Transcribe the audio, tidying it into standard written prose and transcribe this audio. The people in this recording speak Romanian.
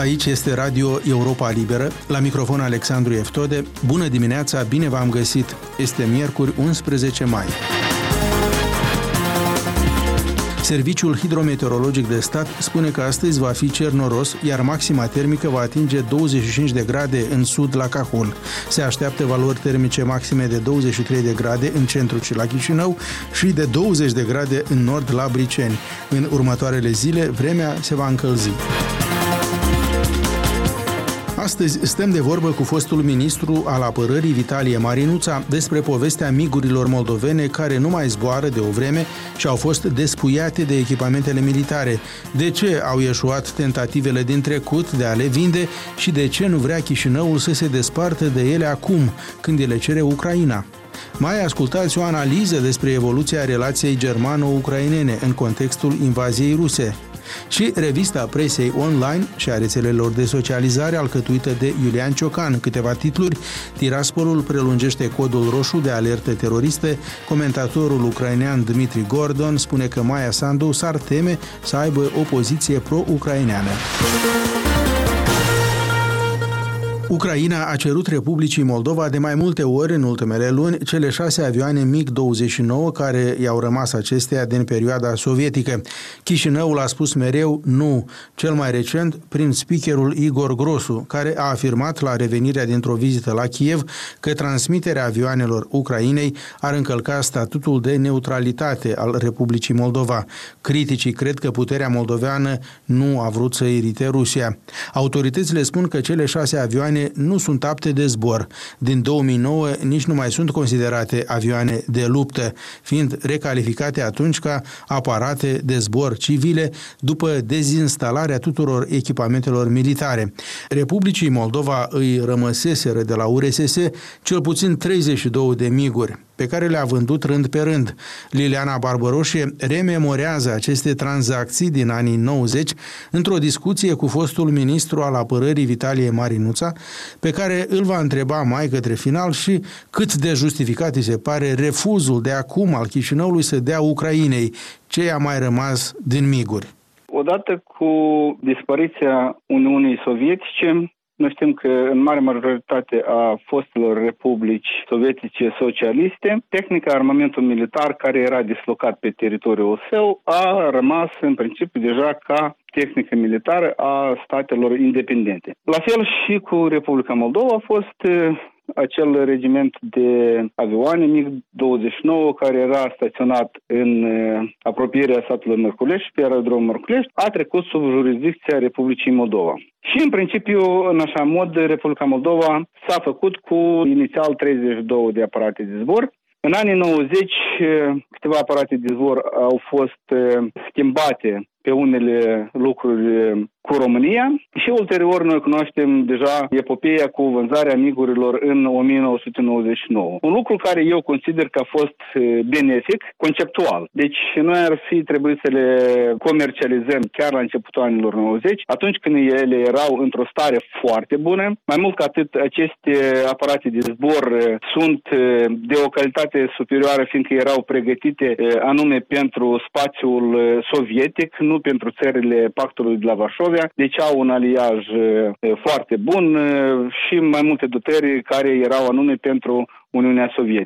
Aici este Radio Europa Liberă, la microfon Alexandru Eftode. Bună dimineața, bine v-am găsit! Este miercuri 11 mai. Serviciul Hidrometeorologic de Stat spune că astăzi va fi cer noros, iar maxima termică va atinge 25 de grade în sud la Cahul. Se așteaptă valori termice maxime de 23 de grade în centru și la Chișinău și de 20 de grade în nord la Briceni. În următoarele zile, vremea se va încălzi. Astăzi stăm de vorbă cu fostul ministru al apărării Vitalie Marinuța despre povestea migurilor moldovene care nu mai zboară de o vreme și au fost despuiate de echipamentele militare. De ce au eșuat tentativele din trecut de a le vinde și de ce nu vrea Chișinăul să se despartă de ele acum, când le cere Ucraina? Mai ascultați o analiză despre evoluția relației germano-ucrainene în contextul invaziei ruse. Și revista presei online și a rețelelor de socializare alcătuită de Iulian Ciocan. Câteva titluri: Tiraspolul prelungește codul roșu de alertă teroriste, comentatorul ucrainean Dmitri Gordon spune că Maia Sandu s-ar teme să aibă o poziție pro-ucraineană. Ucraina a cerut Republicii Moldova de mai multe ori în ultimele luni cele 6 avioane MiG-29 care i-au rămas acesteia din perioada sovietică. Chișinăul a spus mereu nu, cel mai recent prin speakerul Igor Grosu, care a afirmat la revenirea dintr-o vizită la Kiev că transmiterea avioanelor Ucrainei ar încălca statutul de neutralitate al Republicii Moldova. Criticii cred că puterea moldoveană nu a vrut să irite Rusia. Autoritățile spun că cele 6 avioane nu sunt apte de zbor. Din 2009 nici nu mai sunt considerate avioane de luptă, fiind recalificate atunci ca aparate de zbor civile după dezinstalarea tuturor echipamentelor militare. Republicii Moldova îi rămăseseră de la URSS cel puțin 32 de miguri, pe care le-a vândut rând pe rând. Liliana Barbaroșe rememorează aceste tranzacții din anii 90 într-o discuție cu fostul ministru al apărării Vitalie Marinuța, pe care îl va întreba mai către final și cât de justificat îi se pare refuzul de acum al Chișinăului să dea Ucrainei ce i-a mai rămas din miguri. Odată cu dispariția Uniunii Sovietice, noi știm că în mare majoritate a fostelor republici sovietice socialiste, tehnica, armamentul militar care era dislocat pe teritoriul său a rămas în principiu deja ca tehnică militară a statelor independente. La fel și cu Republica Moldova a fost acel regiment de avioane MiG-29 care era staționat în apropierea satului Mărculești, pe aerodromul Mărculești, a trecut sub jurisdicția Republicii Moldova. Și în principiu, în așa mod, Republica Moldova s-a făcut cu inițial 32 de aparate de zbor. În anii 90, câteva aparate de zbor au fost schimbate pe unele lucruri cu România și ulterior noi cunoaștem deja epopeea cu vânzarea migurilor în 1999. Un lucru care eu consider că a fost benefic, conceptual. Deci noi ar fi trebuit să le comercializăm chiar la începutul anilor 90, atunci când ele erau într-o stare foarte bună. Mai mult ca atât, aceste aparate de zbor sunt de o calitate superioară, fiindcă erau pregătite anume pentru spațiul sovietic, nu pentru țările Pactului de la Varșovia. Deci au un aliaj foarte bun și mai multe dotări care erau anume pentru Uniunea Sovietică.